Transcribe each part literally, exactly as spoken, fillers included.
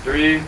three.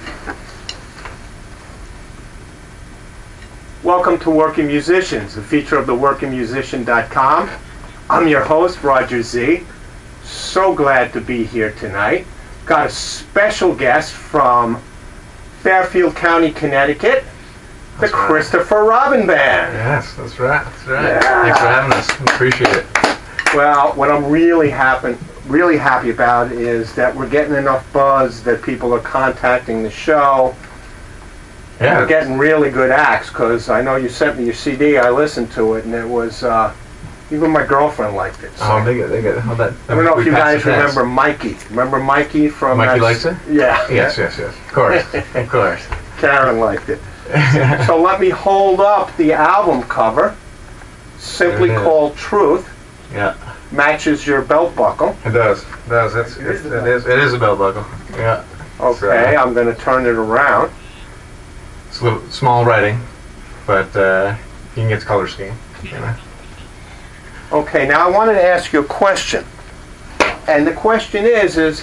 Welcome to Working Musicians, a feature of the working musician dot com. I'm your host, Roger Z. So glad to be here tonight. Got a special guest from Fairfield County, Connecticut, the That's right. Christopher Robin Band. Yes, that's right. That's right. Yeah. Thanks for having us. Appreciate it. Well, what I'm really happy, really happy about is that we're getting enough buzz that people are contacting the show. Yeah. We're getting really good acts, because I know you sent me your C D. I listened to it, and it was, uh, even my girlfriend liked it. So. Oh, they get, they get. How that? I don't know we if you passed guys the test. remember Mikey. Remember Mikey from... Mikey that- likes it? Yeah. Yes, yes, yes. Of course, of course. Karen liked it. So let me hold up the album cover, simply There it is. called Truth. Yeah, Matches your belt buckle. it does. It does. It's, It it's, is a it is. It is a belt buckle. Yeah. Okay, I'm going to turn it around. It's a little small writing, but uh, you can get the color scheme. You know. Okay, now I wanted to ask you a question. And the question is, is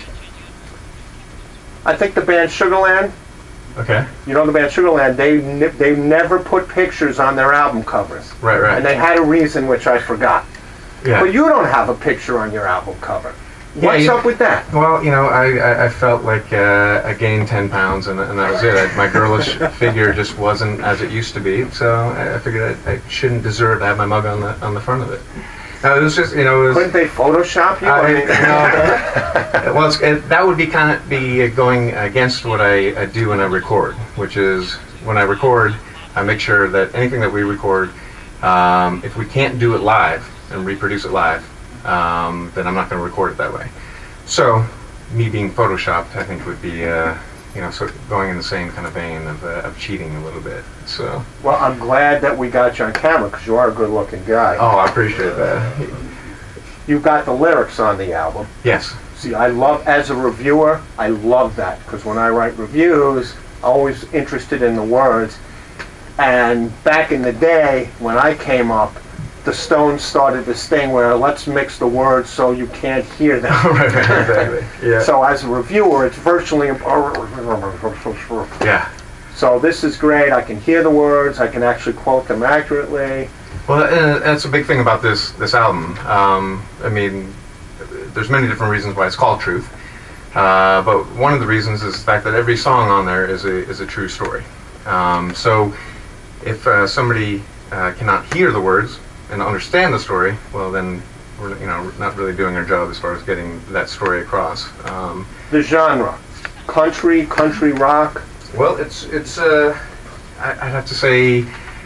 I think the band Sugarland, Okay. you know the band Sugarland, they ne- they never put pictures on their album covers. Right. Right. And they had a reason which I forgot. yeah. But you don't have a picture on your album cover. Yeah, What's you- up with that? Well, you know, I, I, I felt like uh, I gained ten pounds, and, and that was it. I, my girlish figure just wasn't as it used to be, so I, I figured I, I shouldn't deserve to have my mug on the on the front of it. No, it was just, you know, it was. Couldn't they Photoshop you? I, I mean, no, well, it's, it, that would be kind of be going against what I, I do when I record, which is when I record, I make sure that anything that we record, um, if we can't do it live and reproduce it live, um, then I'm not going to record it that way. So, me being photoshopped, I think would be, uh, you know, sort of going in the same kind of vein of, uh, of cheating a little bit. So, well, I'm glad that we got you on camera, because you are a good-looking guy. oh, I appreciate that. You've got the lyrics on the album. Yes. See, I love, as a reviewer, I love that, because when I write reviews, I'm always interested in the words. And back in the day, when I came up, the Stones started this thing where let's mix the words so you can't hear them. Right, right, exactly. Yeah. So as a reviewer, it's virtually impossible. yeah. So this is great. I can hear the words. I can actually quote them accurately. Well, uh, that's a big thing about this this album. Um, I mean, there's many different reasons why it's called Truth, uh, but one of the reasons is the fact that every song on there is a is a true story. Um, so, if uh, somebody uh, cannot hear the words and understand the story, well, then we're you know not really doing our job as far as getting that story across. Um, The genre: country, country rock. well, it's it's uh, I, I'd have to say.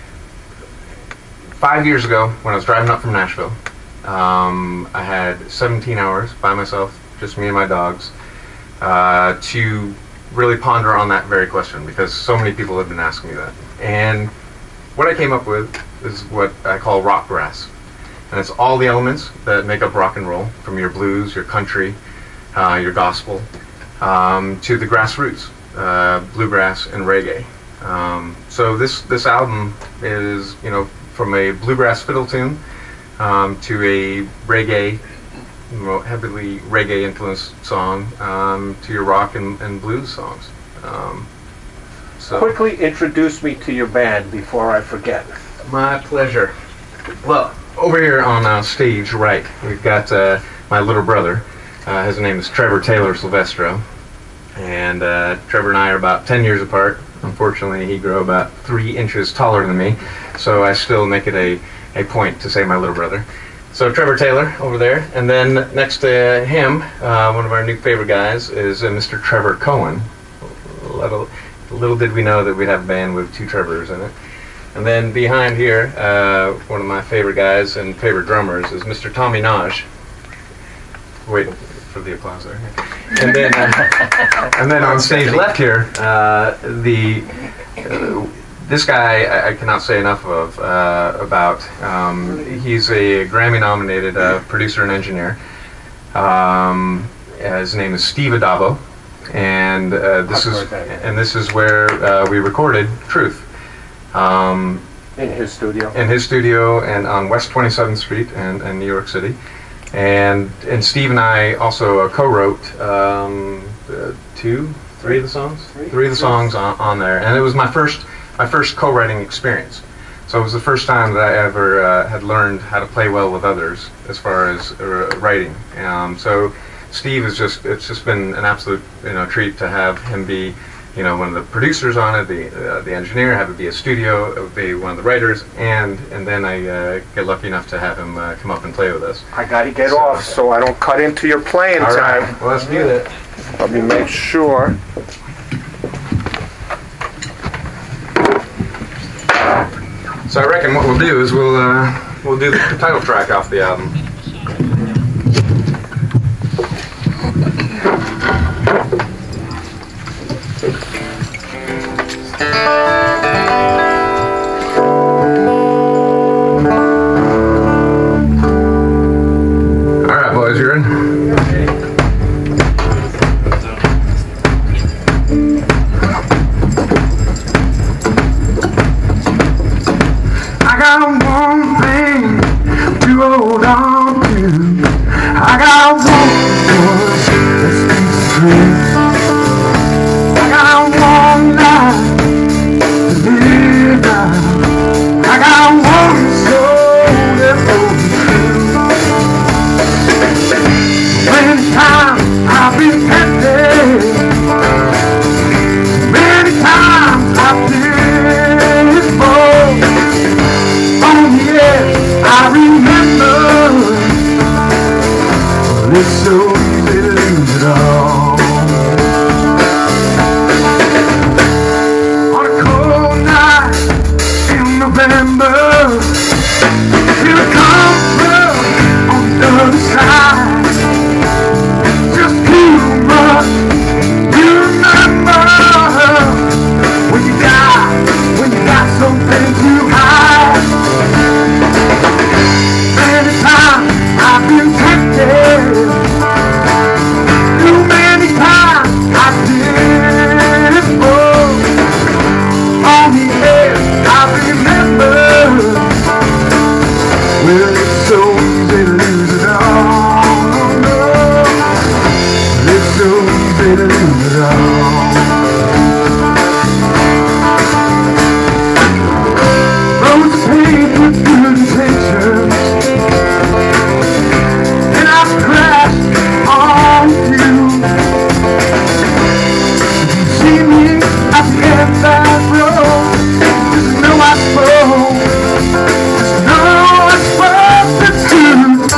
Five years ago, when I was driving up from Nashville, um, I had seventeen hours by myself, just me and my dogs, uh, to really ponder on that very question, because so many people have been asking me that. And what I came up with is what I call rock brass. And it's all the elements that make up rock and roll, from your blues, your country, uh, your gospel, um, to the grassroots, uh, bluegrass and reggae. Um, so this, this album is, you know, from a bluegrass fiddle tune um, to a reggae, well, heavily reggae influenced song, um, to your rock and, and blues songs. Um, so Quickly introduce me to your band before I forget. my pleasure. Well, over here on uh, stage right, we've got uh, my little brother. Uh, his name is Trevor Taylor Silvestro, and uh, Trevor and I are about ten years apart. Unfortunately, he grew about three inches taller than me, so I still make it a, a point to say my little brother. So Trevor Taylor over there, and then next to him, uh, one of our new favorite guys is uh, Mister Trevor Cohen. Little, little did we know that we'd have a band with two Trevors in it. And then behind here, uh, one of my favorite guys and favorite drummers is Mister Tommy Naj. Wait for the applause there. And then, uh, and then on stage left here, uh, the uh, this guy I, I cannot say enough of uh, about. Um, he's a Grammy-nominated uh, producer and engineer. Um, his name is Steve Adabo, and uh, this I've is heard that. and this is where uh, we recorded Truth. Um, In his studio. in his studio and on West twenty-seventh Street and, and New York City. And and Steve and I also uh, co-wrote um, uh, two, three of the songs, three of the songs on, on there, and it was my first my first co-writing experience. So it was the first time that I ever uh, had learned how to play well with others as far as uh, writing. Um, so Steve is just, it's just been an absolute, you know, treat to have him be, you know, one of the producers on it, the uh, the engineer, have it be a studio, be one of the writers, and and then I uh, get lucky enough to have him uh, come up and play with us. I got to get So- off so I don't cut into your playing All time. right, well, let's do that. Let me make sure. So I reckon what we'll do is we'll uh, we'll do the title track off the album. All right, boys, you're in. I got one thing to hold on to. I got one voice that speaks truth. I got one life to live by. I got one soul that holds true. Many times I've been tempted. Many times I've been bold. Oh yeah, I remember. But it's so easy to lose it all. On a cold night in November, here it comes from on the other side. Just too much you remember when you die, when you got something to hide. Many times I've been tempted. Too many times I did it for. On the edge I remember. Well, it's so easy to lose it all. No. It's so easy to lose it all. Roads paved with good intentions, and I've crashed on you. If you see me at the end of that road, just know I spoke, just know I spoke the truth.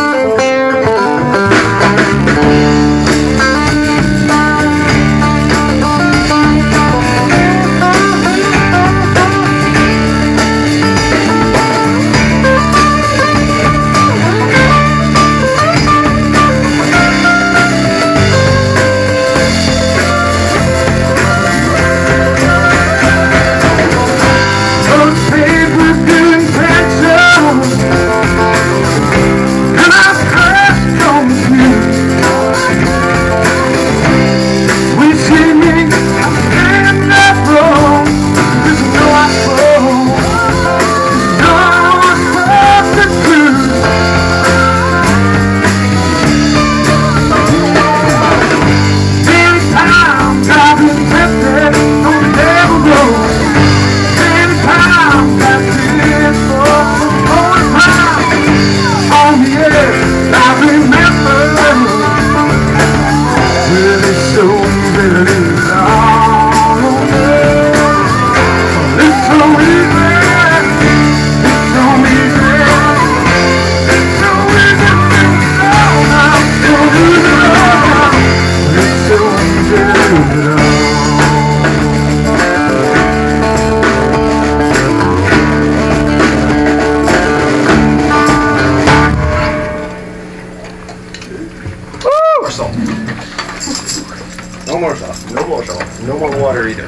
Roads paved with good intentions, and I've crashed on you. We see me at the end of that road, just know I spoke, just know I spoke the truth. Many times I've been tempted on the devil road. Many times I did for all the time. On the edge I remember. Well, it's so easy to lose it all. It's so easy. It's so easy. It's so easy to lose it all now. To lose it all now. It's so easy to lose it all. Woo! Salt. No more salt. No more salt. No more water either.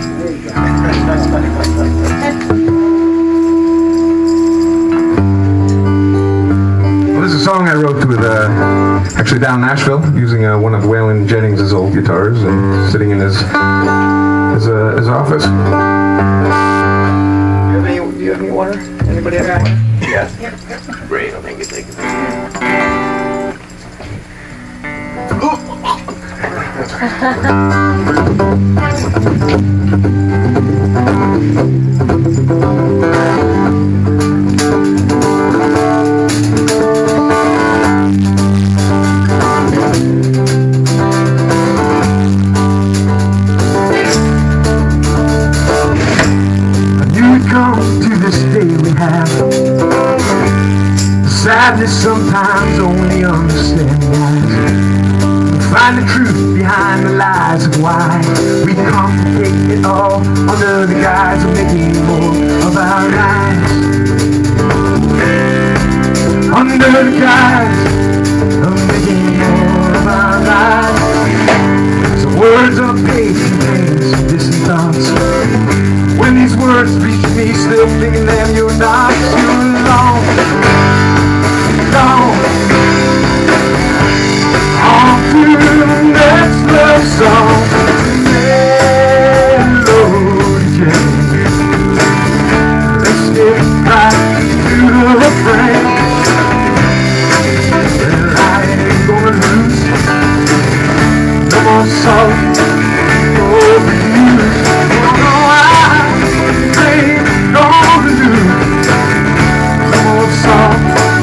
Well, this is a song I wrote with, uh, actually down in Nashville, using uh, one of Waylon Jennings' old guitars and sitting in his his, uh, his office. Do you have any, do you have any water? Anybody have any water? Yeah. Great, I'll make it take it. Sadness sometimes only understand guys. We find the truth behind the lies of why we complicate it all under the guise of making more of our lives. Under the guise of making more of our lives. So words on page contain some distant thoughts. When these words reach me, still thinking them, you're not too long. On to the next love song, melody. Let's get right to the refrain. Well, I ain't gonna lose no more song over you. No, I ain't gonna lose no more song.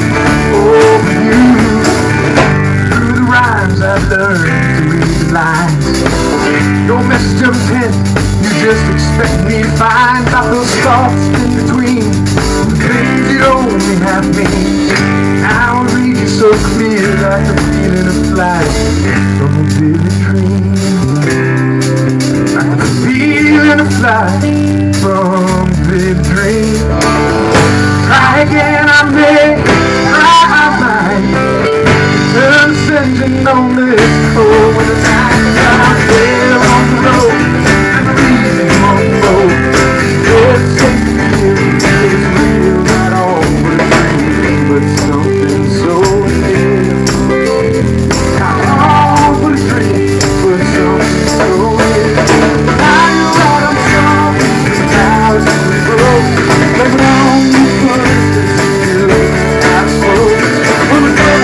I've learned to read the lines. Don't mess your pen, you just expect me to find out those thoughts in between. Things you only have me. Now I read you so clear, like the feeling of flight from a vivid dream. Like the feeling of flight from a vivid dream. Try again, I may, try I might. Turn the engine on this cold when the night's out there on the road. And the reason on the road. It's so real, it's real, not always real, but something so real. Not always real, but something so real. Now you're out on something, now it's too broke. Like when you put this in, I suppose. When we go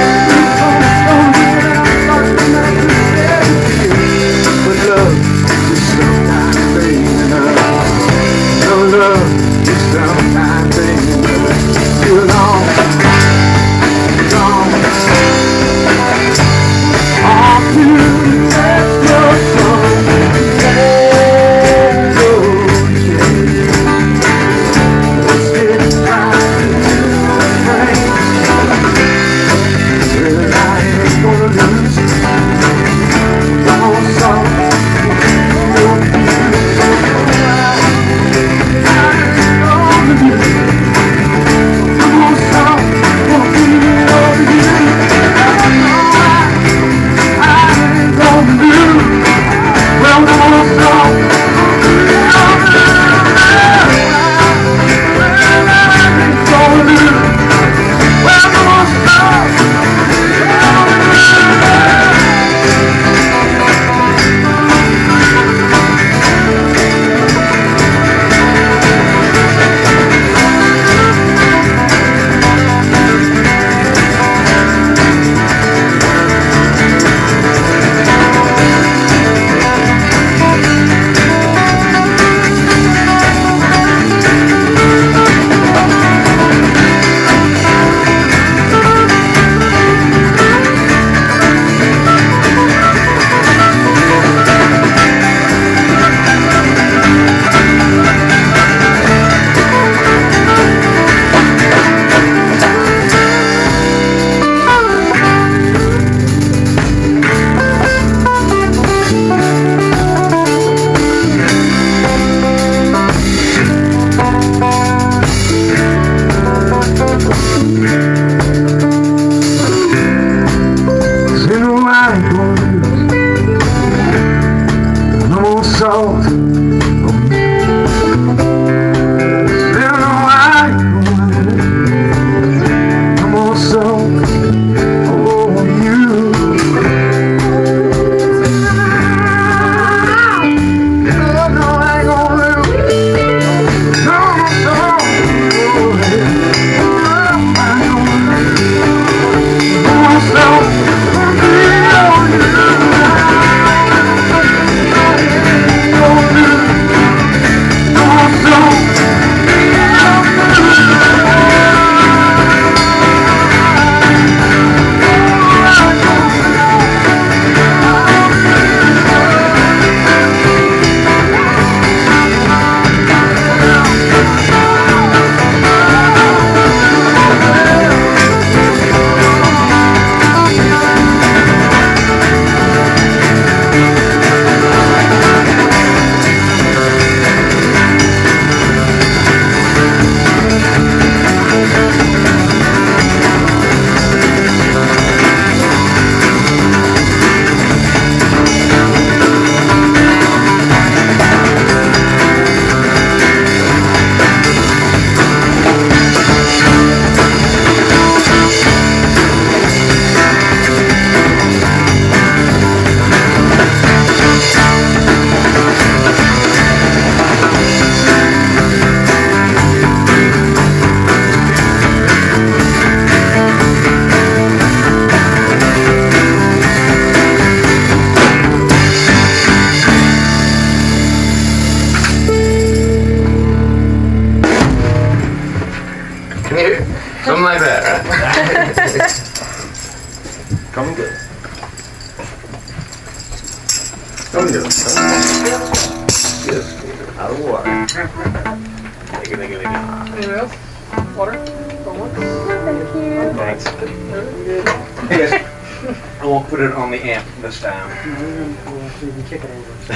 Out of the water. Thank you, thank you, thank you. Anyone else? Water? Don't want? Thank you. Thanks. Good. Yes. I won't put it on the amp this time. So you can kick it over.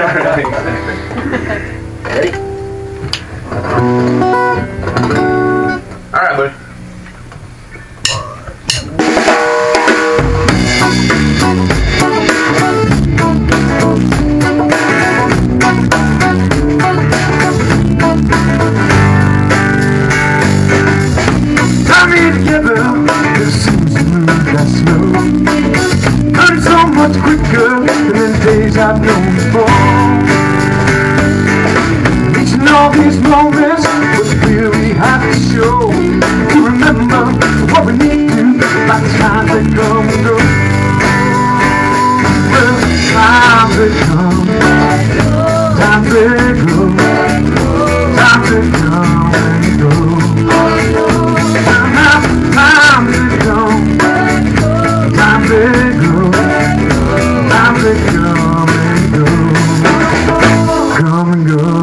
Ready? All right, buddy. Tie me together, this seems to move that slow. Learn so much quicker than the days I've known before. Reaching all these moments, but still we have to show. To remember what we need to, like time they come and go. Well, time they come, time they go, time they come and go. Time to go, time to go, time to come and go, come and go.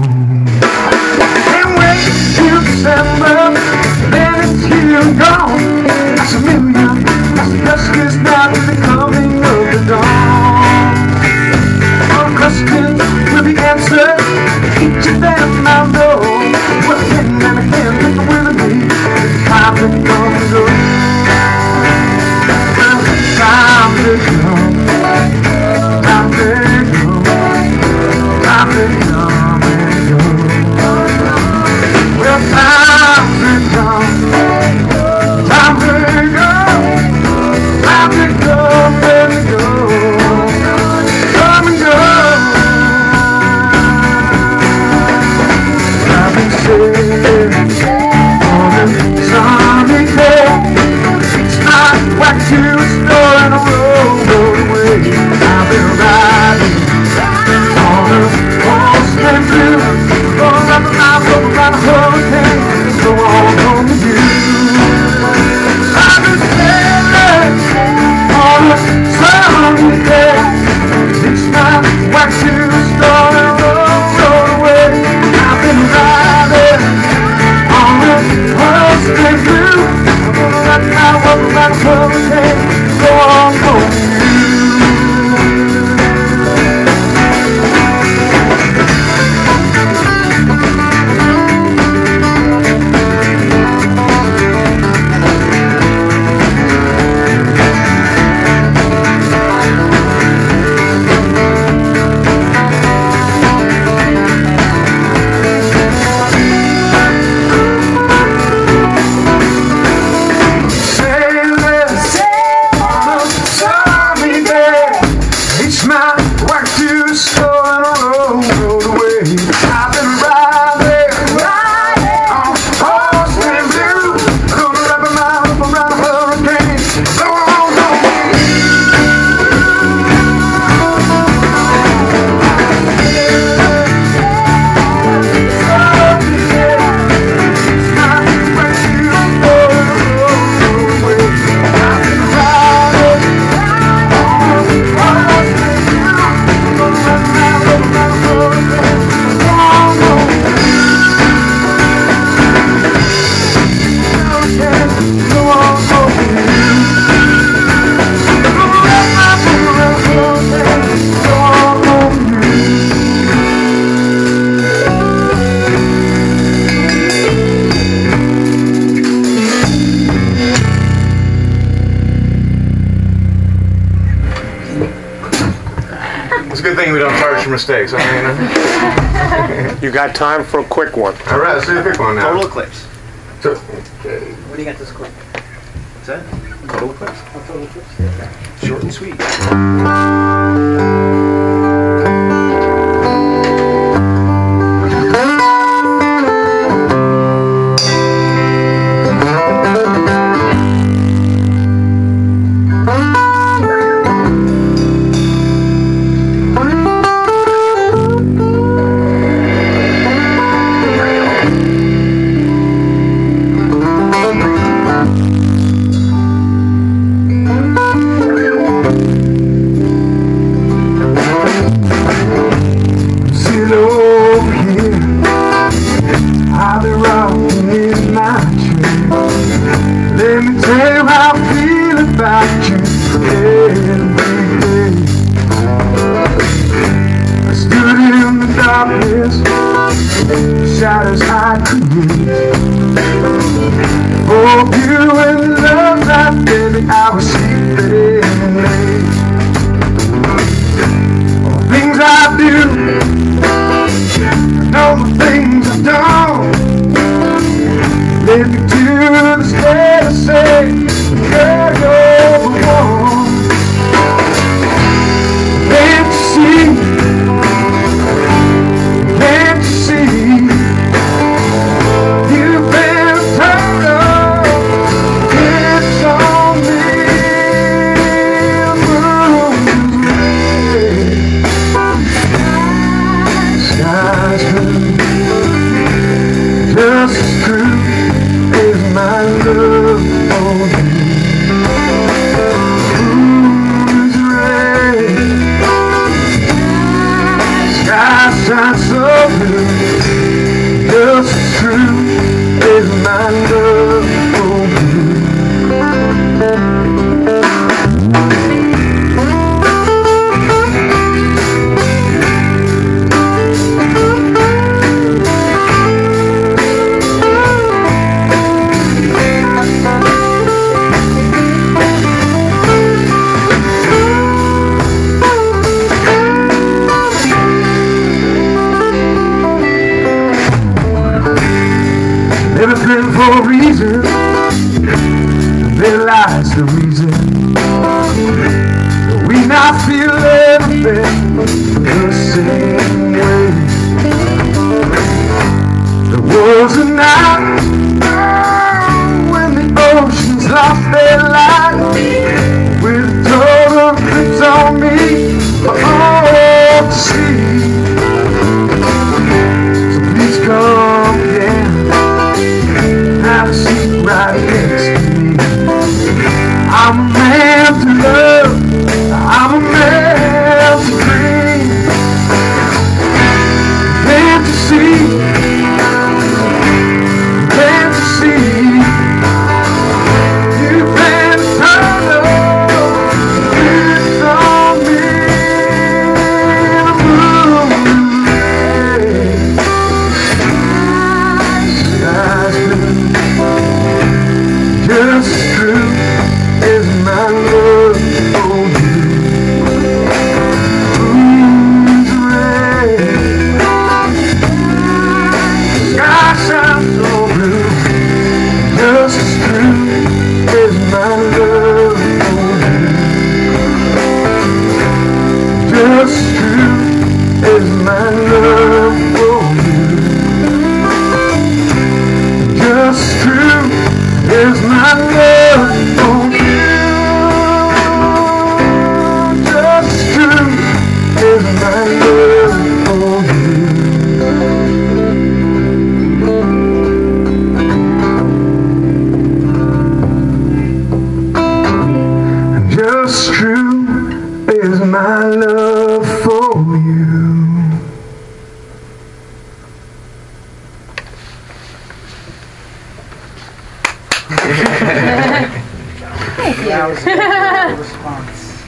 Can't wait till December, then it's here and gone. That's a million, that's the dusk is not the coming of the dawn. All questions will be answered, each of them I know. Well, again and again, think with me. Time to come and go. Well, time to come. Time to go. Time to come and go. Well, time to come. Time to go. Time to come and go. Come and go. I've been saying. Sunny day, it's not what you store in a road, road away. I've been riding on a horse and blue, going up and out, going around a hurricane, so on home to you. I've been sailing on a sunny day, it's not what you store in a road, road away. I've been riding on a horse and blue, I'm gonna ride my walk around a hurricane, go on home to you. Mistakes. I mean, You got time for a quick one? all right, let's do a quick one now. Total eclipse. So, What do you got this quick? What's that? total eclipse. Oh, total eclipse? Short and sweet. darkness, shadows I create. Oh, you and love, that baby, I was sleeping late. All the things I do, I know the things I don't. Led me to this day to say, girl, you're the one. Can't you see? Can't you see? You've been a total hit on me. Moon's red, sky's blue. Just as true is my love for you. Moon's red, sky shines so blue. Just as true is my love for you. Everything for a reason, there lies the reason we not feel everything the same way. There was a night when the oceans lost their light, with total eclipse on me for all to see. So please come again, have a seat right next to me. I'm a man to love, I'm a man to dream. Can't you see? Can't you see? You've been eternal, it's on me. The moon's red, sky's blue. Just as true is my love for you. Moon's red, sky shines so blue. Just as true is my love for you. Just as true is my love for you. Just as true is my love for you. Just as true is my love for you. Just as true is my love for you. That was a good response.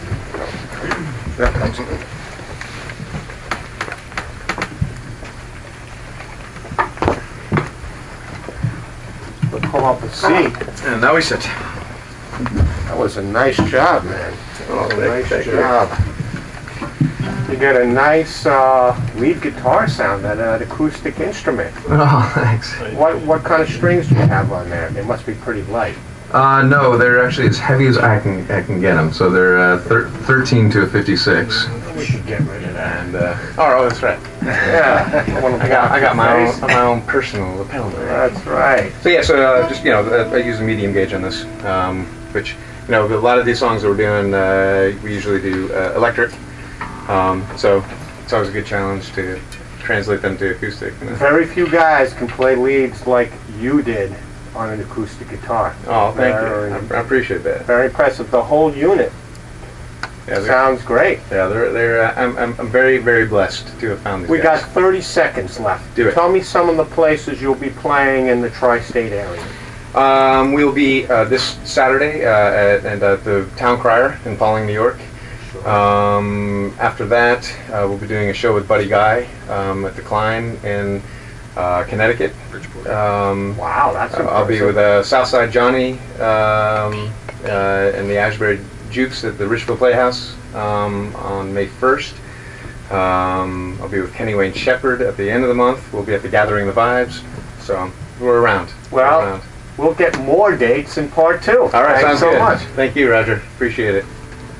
We'll pull up a seat. And now we sit. That was a nice job, man. Oh, That was a nice thank you. job. You get a nice uh, lead guitar sound, that uh, acoustic instrument. Oh, thanks. What what kind of strings do you have on there? They must be pretty light. Uh, no, they're actually as heavy as I can I can get them. So they're uh, thir thirteen to a fifty-six. We should get rid of that. And uh, oh, that's right. Yeah. I got I got my own my own personal lapel. That's right. So yeah, so uh, just you know, uh, I use a medium gauge on this, um, which you know, a lot of these songs that we're doing, uh, we usually do uh, electric. Um, so it's always a good challenge to translate them to acoustic. You know? Very few guys can play leads like you did on an acoustic guitar. Oh, thank Very- you. I, I appreciate that. Very impressive. The whole unit Yeah, they're, sounds great. yeah, they're, they're, uh, I'm, I'm, I'm very, very blessed to have found these We got guys. thirty seconds left. Do it. Tell me some of the places you'll be playing in the tri-state area. Um, we'll be uh, this Saturday uh, at, and at the Town Crier in Falling, New York. Um, after that, uh, we'll be doing a show with Buddy Guy um, at the Klein in uh, Connecticut. Um, Wow, that's uh, I'll be impressive. with uh, Southside Johnny um, uh, and the Asbury Jukes at the Richfield Playhouse um, on May first. Um, I'll be with Kenny Wayne Shepherd at the end of the month. We'll be at the Gathering the Vibes. So we're around. Well, we're around. We'll get more dates in part two. All right, Thanks sounds so good. much. Thank you, Roger. Appreciate it.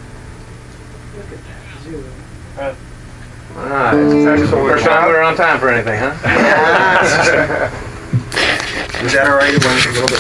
Ah, Excellent. first time we were on time for anything, huh? Is that all right? It went a little bit